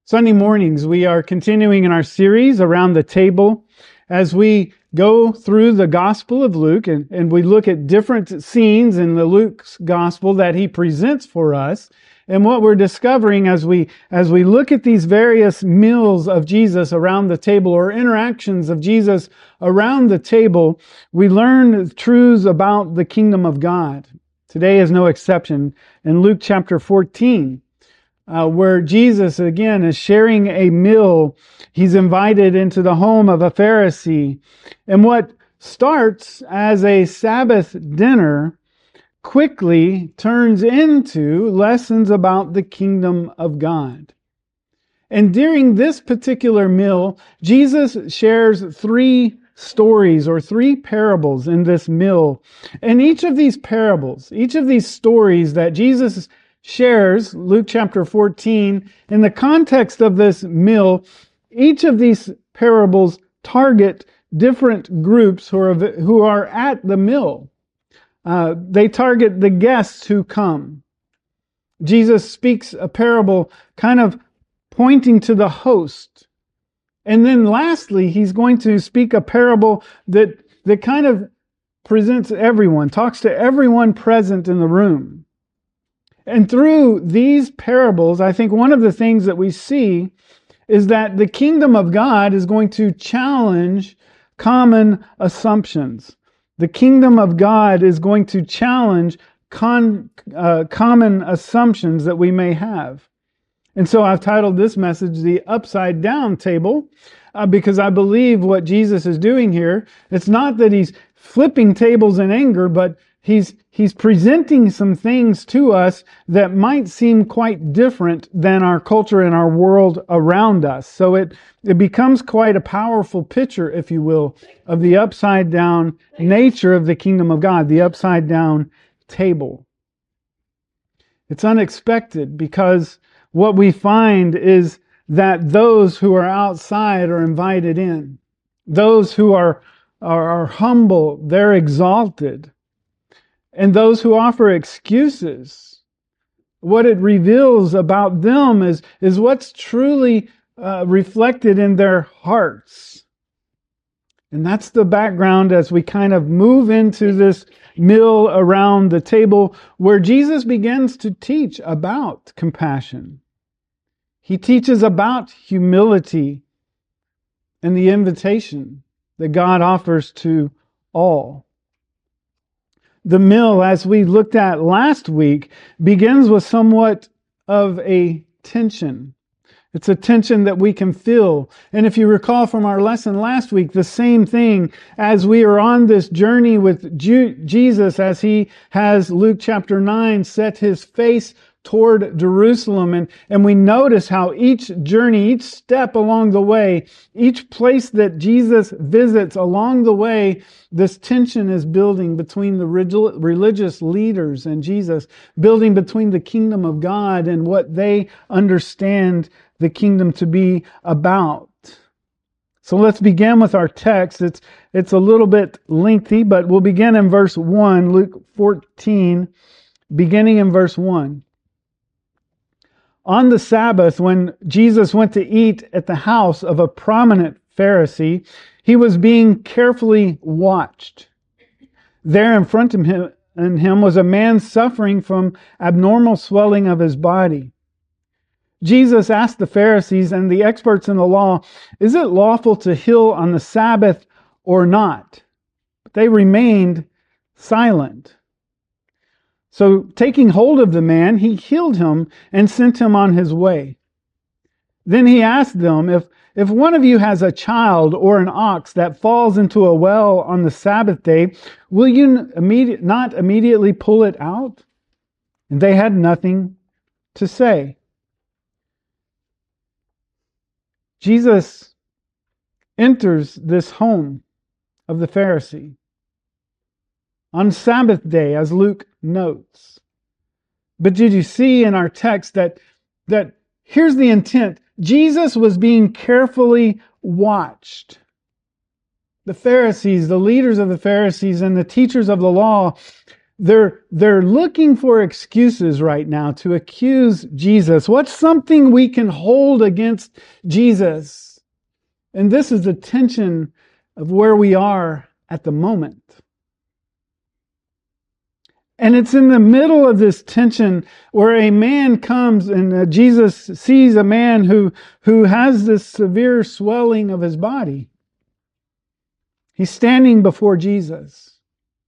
Sunday mornings, we are continuing in our series around the table as we go through the Gospel of Luke and we look at different scenes in the Luke's Gospel that he presents for us. And what we're discovering as we look at these various meals of Jesus around the table or interactions of Jesus around the table, we learn truths about the kingdom of God. Today is no exception. In Luke chapter 14, where Jesus, again, is sharing a meal. He's invited into the home of a Pharisee. And what starts as a Sabbath dinner quickly turns into lessons about the kingdom of God. And during this particular meal, Jesus shares three stories or three parables in this meal. And each of these parables, each of these stories that Jesus shares, Luke chapter 14, in the context of this meal, each of these parables target different groups who are at the meal. They target the guests who come. Jesus speaks a parable kind of pointing to the host. And then lastly, he's going to speak a parable that kind of presents everyone, talks to everyone present in the room. And through these parables, I think one of the things that we see is that the kingdom of God is going to challenge common assumptions. The kingdom of God is going to challenge common assumptions that we may have. And so I've titled this message, The Upside Down Table, because I believe what Jesus is doing here, it's not that he's flipping tables in anger, but He's presenting some things to us that might seem quite different than our culture and our world around us. So it becomes quite a powerful picture, if you will, of the upside down nature of the kingdom of God, the upside down table. It's unexpected because what we find is that those who are outside are invited in. Those who are humble, they're exalted. And those who offer excuses, what it reveals about them is what's truly reflected in their hearts. And that's the background as we kind of move into this meal around the table where Jesus begins to teach about compassion. He teaches about humility and the invitation that God offers to all. The meal, as we looked at last week, begins with somewhat of a tension. It's a tension that we can feel. And if you recall from our lesson last week, the same thing as we are on this journey with Jesus as he has, Luke chapter 9, set his face toward Jerusalem. And we notice how each journey, each step along the way, each place that Jesus visits along the way, this tension is building between the religious leaders and Jesus, building between the kingdom of God and what they understand the kingdom to be about. So let's begin with our text. It's a little bit lengthy, but we'll begin in verse 1, Luke 14, beginning in verse 1. On the Sabbath, when Jesus went to eat at the house of a prominent Pharisee, he was being carefully watched. There in front of him was a man suffering from abnormal swelling of his body. Jesus asked the Pharisees and the experts in the law, "Is it lawful to heal on the Sabbath or not?" But they remained silent. So taking hold of the man, he healed him and sent him on his way. Then he asked them, if one of you has a child or an ox that falls into a well on the Sabbath day, will you not immediately pull it out? And they had nothing to say. Jesus enters this home of the Pharisee on Sabbath day, as Luke notes. But did you see in our text that here's the intent? Jesus was being carefully watched. The Pharisees, the leaders of the Pharisees and the teachers of the law, They're looking for excuses right now to accuse Jesus. What's something we can hold against Jesus? And this is the tension of where we are at the moment. And it's in the middle of this tension where a man comes and Jesus sees a man who has this severe swelling of his body. He's standing before Jesus.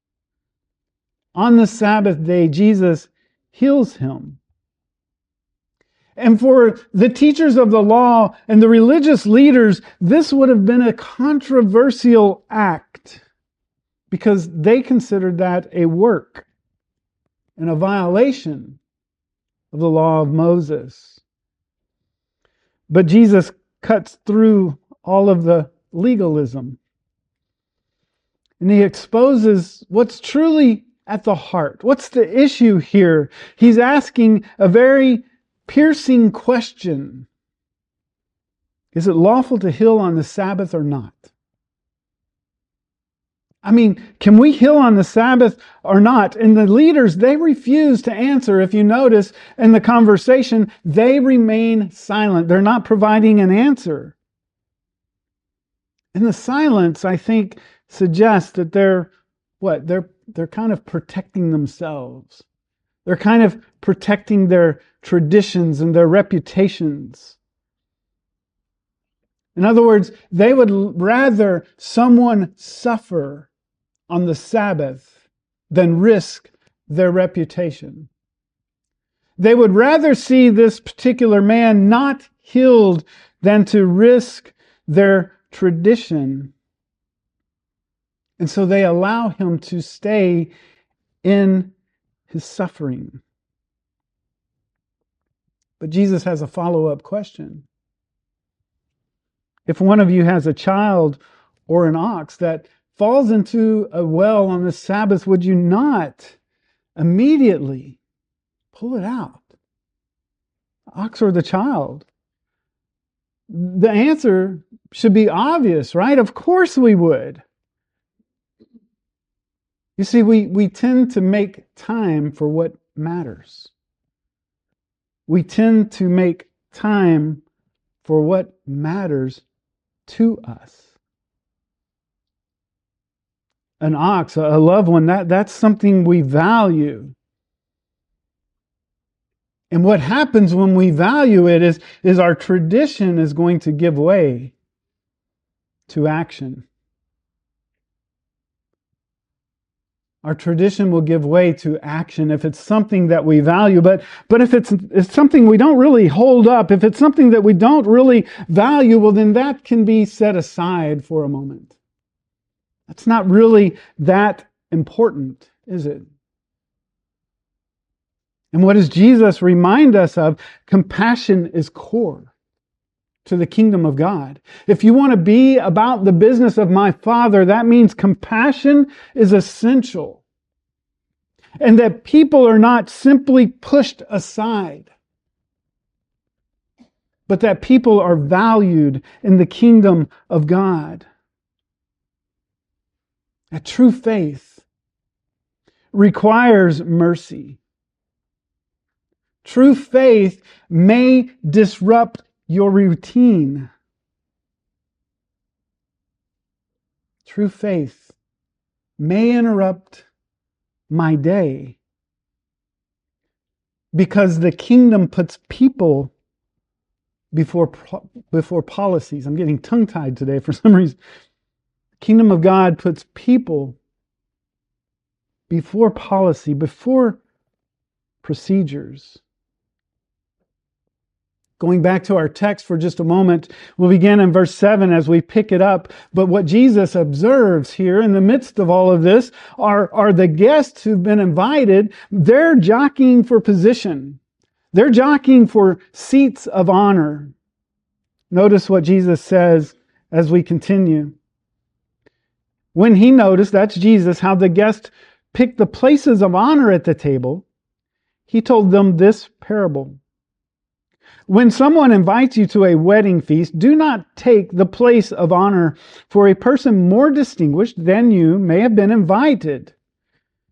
On the Sabbath day, Jesus heals him. And for the teachers of the law and the religious leaders, this would have been a controversial act because they considered that a work and a violation of the law of Moses. But Jesus cuts through all of the legalism. And he exposes what's truly at the heart. What's the issue here? He's asking a very piercing question. Is it lawful to heal on the Sabbath or not? I mean, can we heal on the Sabbath or not? And the leaders, they refuse to answer. If you notice in the conversation, they remain silent. They're not providing an answer. And the silence, I think, suggests that they're kind of protecting themselves. They're kind of protecting their traditions and their reputations. In other words, they would rather someone suffer on the Sabbath than risk their reputation. They would rather see this particular man not healed than to risk their tradition. And so they allow him to stay in his suffering. But Jesus has a follow-up question. If one of you has a child or an ox that falls into a well on the Sabbath, would you not immediately pull it out? The ox or the child? The answer should be obvious, right? Of course we would. You see, we tend to make time for what matters. We tend to make time for what matters to us. An ox, a loved one, that's something we value. And what happens when we value it is our tradition is going to give way to action. Our tradition will give way to action if it's something that we value. But if it's something we don't really hold up, if it's something that we don't really value, well, then that can be set aside for a moment. That's not really that important, is it? And what does Jesus remind us of? Compassion is core to the kingdom of God. If you want to be about the business of my Father, that means compassion is essential. And that people are not simply pushed aside, but that people are valued in the kingdom of God. A true faith requires mercy. True faith may disrupt your routine. True faith may interrupt my day because the kingdom puts people before policies. I'm getting tongue-tied today for some reason. The kingdom of God puts people before policy, before procedures. Going back to our text for just a moment, we'll begin in verse 7 as we pick it up. But what Jesus observes here in the midst of all of this are the guests who've been invited. They're jockeying for position. They're jockeying for seats of honor. Notice what Jesus says as we continue. When he noticed, that's Jesus, how the guests picked the places of honor at the table, he told them this parable. When someone invites you to a wedding feast, do not take the place of honor, for a person more distinguished than you may have been invited.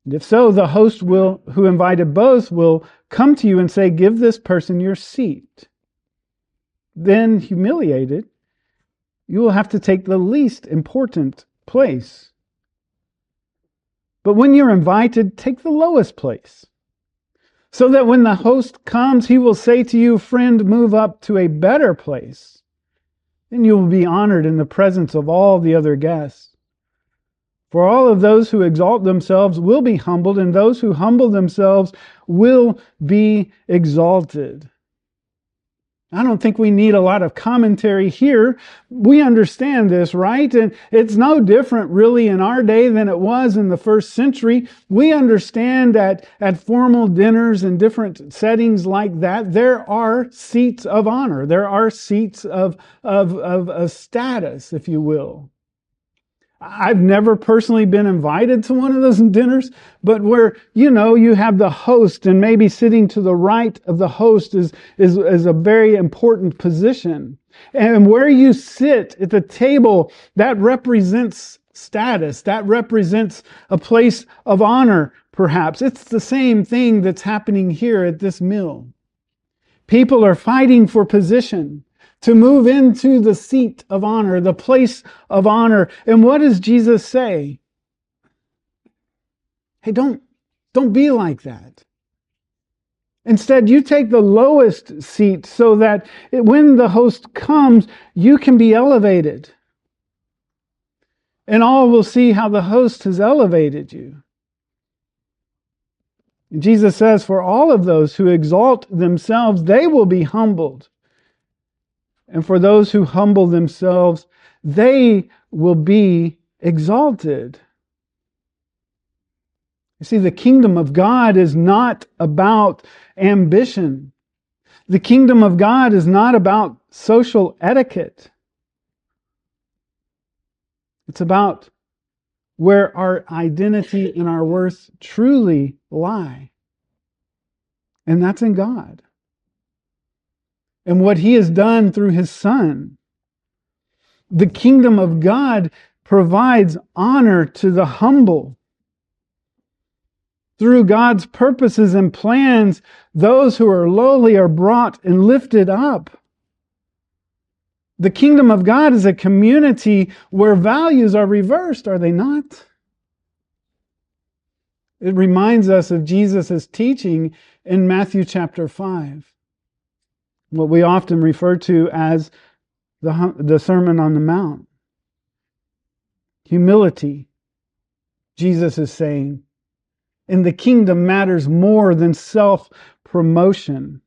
And if so, the host who invited both will come to you and say, give this person your seat. Then, humiliated, you will have to take the least important place. But when you're invited, take the lowest place, so that when the host comes, he will say to you, friend, move up to a better place. Then you will be honored in the presence of all the other guests. For all of those who exalt themselves will be humbled, and those who humble themselves will be exalted. I don't think we need a lot of commentary here. We understand this, right? And it's no different really in our day than it was in the first century. We understand that at formal dinners and different settings like that, there are seats of honor. There are seats of status, if you will. I've never personally been invited to one of those dinners, but where, you have the host, and maybe sitting to the right of the host is a very important position. And where you sit at the table, that represents status. That represents a place of honor, perhaps. It's the same thing that's happening here at this meal. People are fighting for position, to move into the seat of honor, the place of honor. And what does Jesus say? Hey, don't be like that. Instead, you take the lowest seat so that when the host comes, you can be elevated. And all will see how the host has elevated you. And Jesus says, for all of those who exalt themselves, they will be humbled. And for those who humble themselves, they will be exalted. You see, the kingdom of God is not about ambition. The kingdom of God is not about social etiquette. It's about where our identity and our worth truly lie. And that's in God. And what He has done through His Son. The kingdom of God provides honor to the humble. Through God's purposes and plans, those who are lowly are brought and lifted up. The kingdom of God is a community where values are reversed, are they not? It reminds us of Jesus' teaching in Matthew chapter 5. What we often refer to as the Sermon on the Mount. Humility, Jesus is saying, in the kingdom matters more than self-promotion.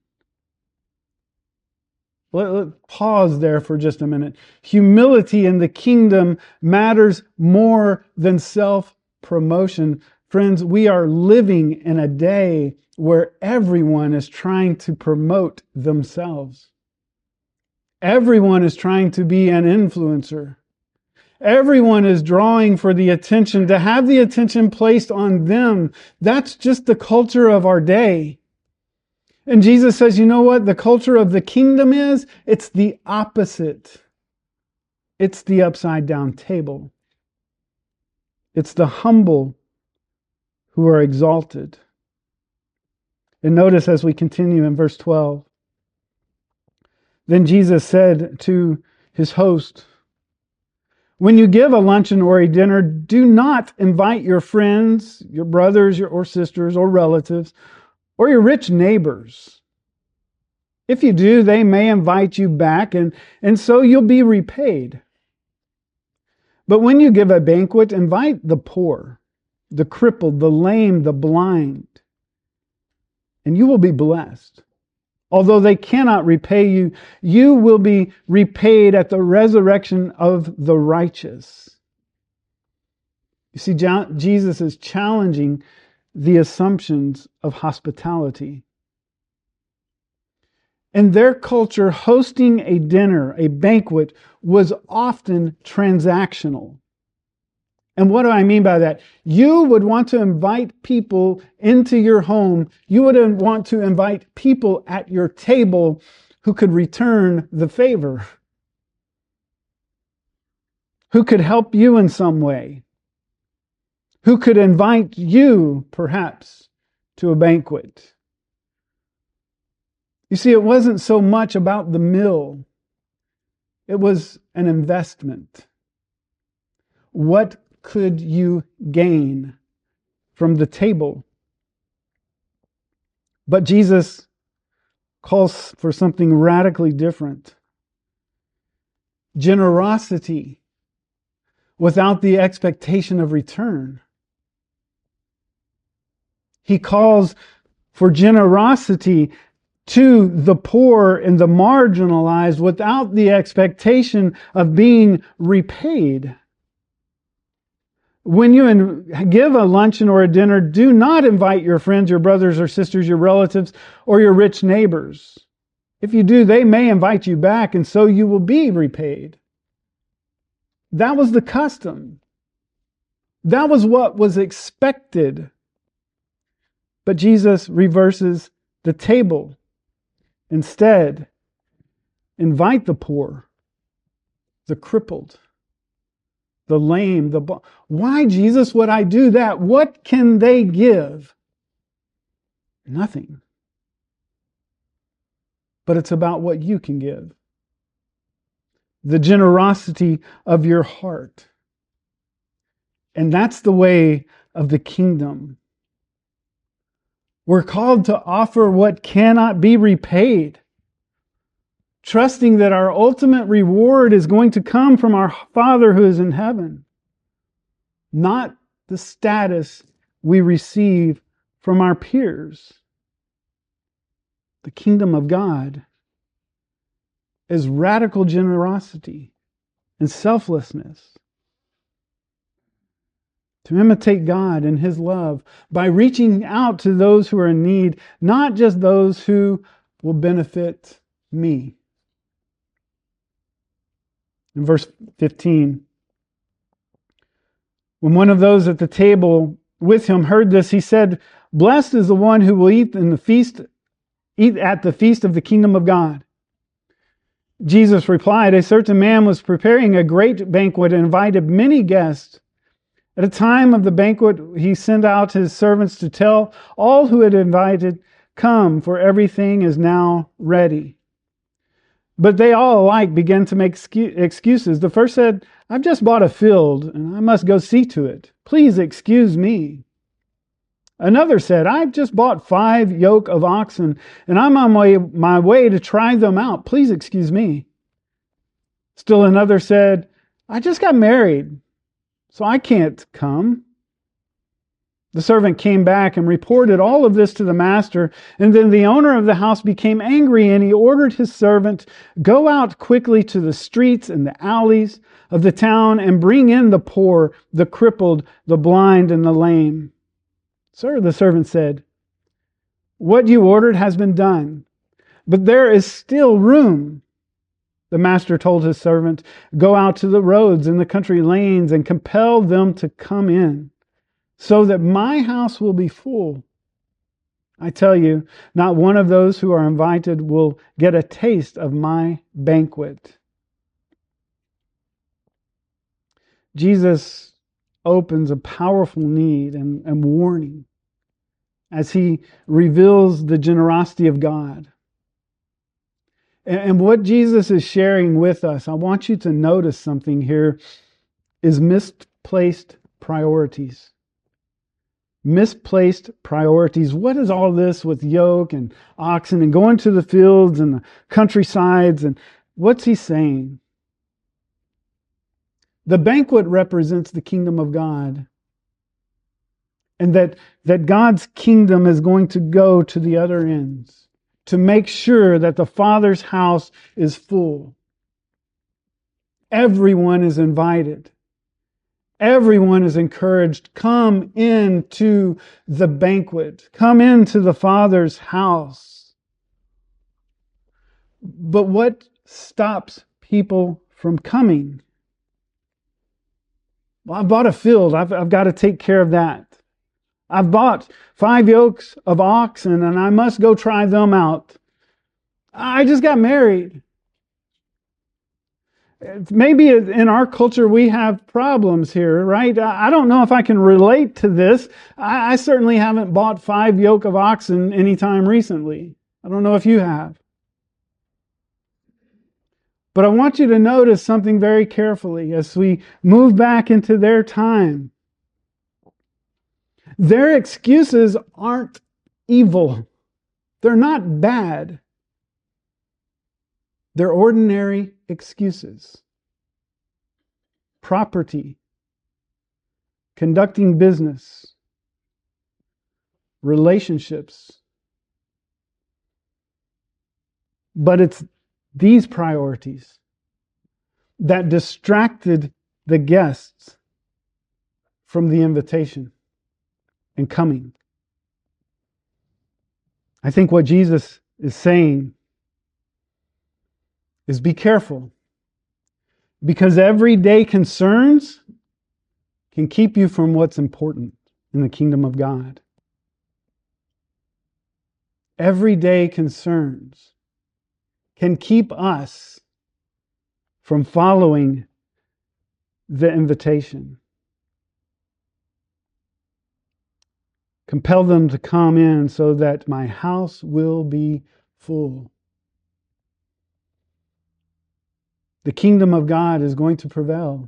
Let's pause there for just a minute. Humility in the kingdom matters more than self-promotion. Friends, we are living in a day where everyone is trying to promote themselves. Everyone is trying to be an influencer. Everyone is drawing for the attention, to have the attention placed on them. That's just the culture of our day. And Jesus says, you know what the culture of the kingdom is? It's the opposite. It's the upside down table. It's the humble who are exalted. And notice as we continue in verse 12, then Jesus said to his host, when you give a luncheon or a dinner, do not invite your friends, your brothers or sisters or relatives, or your rich neighbors. If you do, they may invite you back, and so you'll be repaid. But when you give a banquet, invite the poor, the crippled, the lame, the blind, and you will be blessed. Although they cannot repay you, you will be repaid at the resurrection of the righteous. You see, Jesus is challenging the assumptions of hospitality. In their culture, hosting a dinner, a banquet, was often transactional. And what do I mean by that? You would want to invite people into your home. You would want to invite people at your table who could return the favor, who could help you in some way, who could invite you, perhaps, to a banquet. You see, it wasn't so much about the meal. It was an investment. What could you gain from the table? But Jesus calls for something radically different. Generosity without the expectation of return. He calls for generosity to the poor and the marginalized without the expectation of being repaid. When you give a luncheon or a dinner, do not invite your friends, your brothers or sisters, your relatives, or your rich neighbors. If you do, they may invite you back, and so you will be repaid. That was the custom. That was what was expected. But Jesus reverses the table. Instead, invite the poor, the crippled, the lame, Why, Jesus, would I do that? What can they give? Nothing. But it's about what you can give. The generosity of your heart. And that's the way of the kingdom. We're called to offer what cannot be repaid, trusting that our ultimate reward is going to come from our Father who is in heaven, not the status we receive from our peers. The kingdom of God is radical generosity and selflessness. To imitate God and His love by reaching out to those who are in need, not just those who will benefit me. In verse 15, when one of those at the table with him heard this, he said, "Blessed is the one who will eat at the feast of the kingdom of God." Jesus replied, "A certain man was preparing a great banquet and invited many guests. At the time of the banquet, he sent out his servants to tell all who had invited, 'Come, for everything is now ready.' But they all alike began to make excuses. The first said, 'I've just bought a field and I must go see to it. Please excuse me.' Another said, 'I've just bought 5 yoke of oxen and I'm on my way to try them out. Please excuse me.' Still another said, 'I just got married, so I can't come.' The servant came back and reported all of this to the master, and then the owner of the house became angry, and he ordered his servant, 'Go out quickly to the streets and the alleys of the town and bring in the poor, the crippled, the blind, and the lame.' 'Sir,' the servant said, 'what you ordered has been done, but there is still room.' The master told his servant, 'Go out to the roads and the country lanes and compel them to come in, so that my house will be full. I tell you, not one of those who are invited will get a taste of my banquet.'" Jesus opens a powerful need and warning as he reveals the generosity of God. And what Jesus is sharing with us, I want you to notice something here, is misplaced priorities. Misplaced priorities. What is all this with yoke and oxen and going to the fields and the countrysides? And what's he saying? The banquet represents the kingdom of God. And that God's kingdom is going to go to the other ends to make sure that the Father's house is full. Everyone is invited. Everyone is encouraged. Come into the banquet. Come into the Father's house. But what stops people from coming? Well, I bought a field. I've got to take care of that. I've bought 5 yokes of oxen and I must go try them out. I just got married. Maybe in our culture we have problems here, right? I don't know if I can relate to this. I certainly haven't bought 5 yoke of oxen anytime recently. I don't know if you have. But I want you to notice something very carefully as we move back into their time. Their excuses aren't evil. They're not bad. They're ordinary excuses. Property, conducting business, relationships. But it's these priorities that distracted the guests from the invitation and coming. I think what Jesus is saying is be careful, because everyday concerns can keep you from what's important in the kingdom of God. Everyday concerns can keep us from following the invitation. Compel them to come in so that my house will be full. The kingdom of God is going to prevail.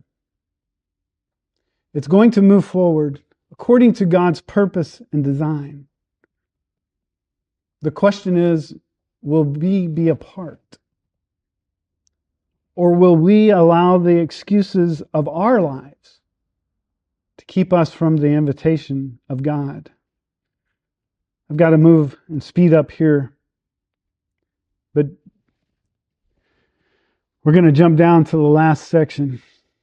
It's going to move forward according to God's purpose and design. The question is, will we be a part? Or will we allow the excuses of our lives to keep us from the invitation of God? I've got to move and speed up here. But we're going to jump down to the last section.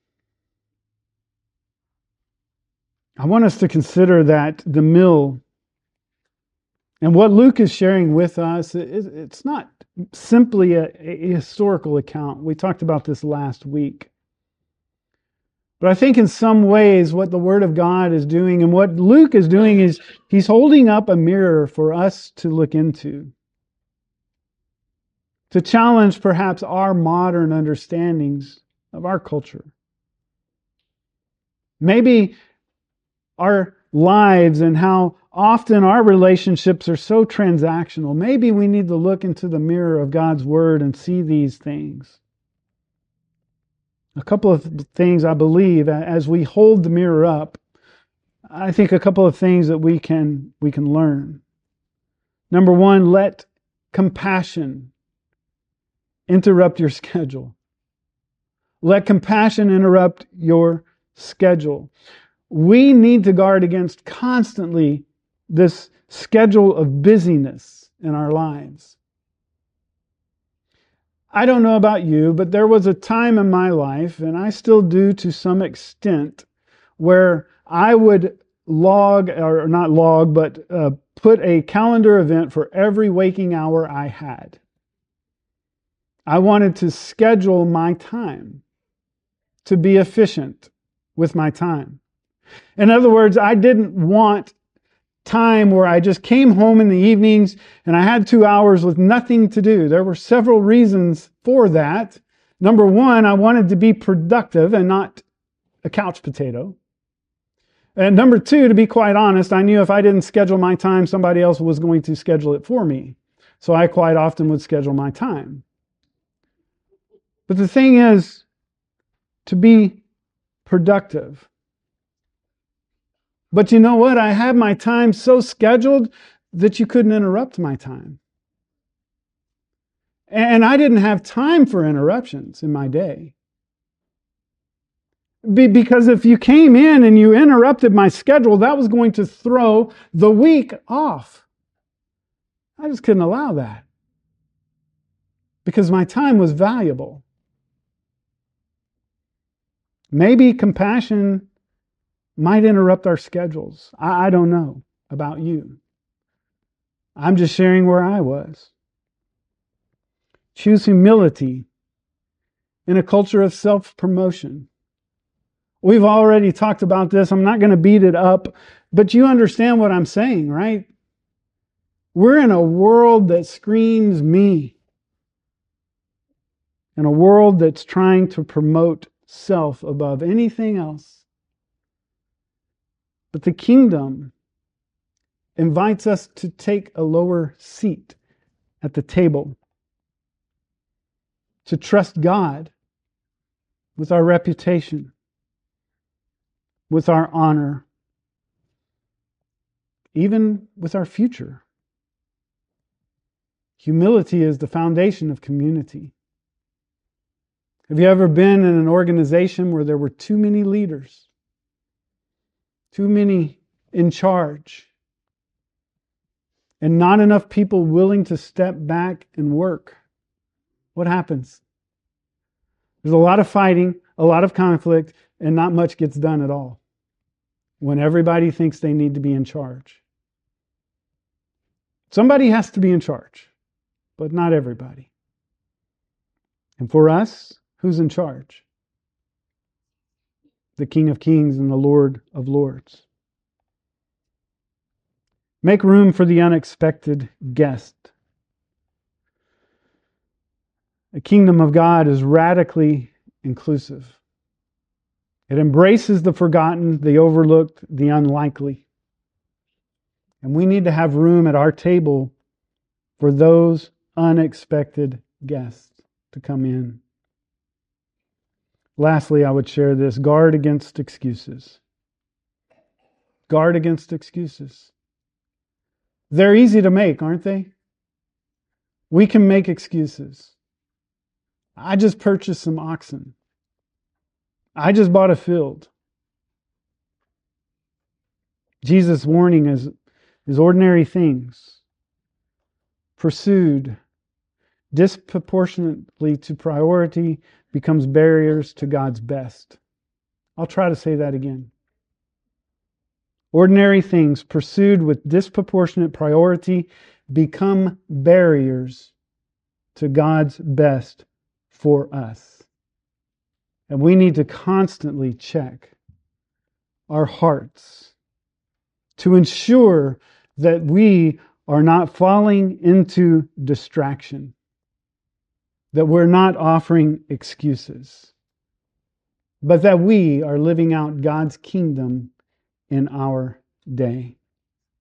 I want us to consider that the mill and what Luke is sharing with us, it's not simply a historical account. We talked about this last week. But I think in some ways what the Word of God is doing and what Luke is doing is he's holding up a mirror for us to look into, to challenge perhaps our modern understandings of our culture. Maybe our lives and how often our relationships are so transactional. Maybe we need to look into the mirror of God's Word and see these things. A couple of things I believe as we hold the mirror up, I think a couple of things that we can learn. Number one, let compassion interrupt your schedule. Let compassion interrupt your schedule. We need to guard against constantly this schedule of busyness in our lives. I don't know about you, but there was a time in my life, and I still do to some extent, where I would put a calendar event for every waking hour I had. I wanted to schedule my time to be efficient with my time. In other words, I didn't want time where I just came home in the evenings and I had 2 hours with nothing to do. There were several reasons for that. Number one, I wanted to be productive and not a couch potato. And number two, to be quite honest, I knew if I didn't schedule my time, somebody else was going to schedule it for me. So I quite often would schedule my time. But the thing is, to be productive. But you know what? I had my time so scheduled that you couldn't interrupt my time. And I didn't have time for interruptions in my day. Because if you came in and you interrupted my schedule, that was going to throw the week off. I just couldn't allow that. Because my time was valuable. Maybe compassion might interrupt our schedules. I don't know about you. I'm just sharing where I was. Choose humility in a culture of self-promotion. We've already talked about this. I'm not going to beat it up, but you understand what I'm saying, right? We're in a world that screams me. in a world that's trying to promote self above anything else. But the kingdom invites us to take a lower seat at the table, to trust God with our reputation, with our honor, even with our future. Humility is the foundation of community. Have you ever been in an organization where there were too many leaders, too many in charge, and not enough people willing to step back and work? What happens? There's a lot of fighting, a lot of conflict, and not much gets done at all when everybody thinks they need to be in charge. Somebody has to be in charge, but not everybody. And for us, who's in charge? The King of Kings and the Lord of Lords. Make room for the unexpected guest. The kingdom of God is radically inclusive. It embraces the forgotten, the overlooked, the unlikely. And we need to have room at our table for those unexpected guests to come in. Lastly, I would share this: guard against excuses. Guard against excuses. They're easy to make, aren't they? We can make excuses. I just purchased some oxen. I just bought a field. Jesus' warning is ordinary things pursued disproportionately to priority becomes barriers to God's best. I'll try to say that again. Ordinary things pursued with disproportionate priority become barriers to God's best for us. And we need to constantly check our hearts to ensure that we are not falling into distraction, that we're not offering excuses, but that we are living out God's kingdom in our day.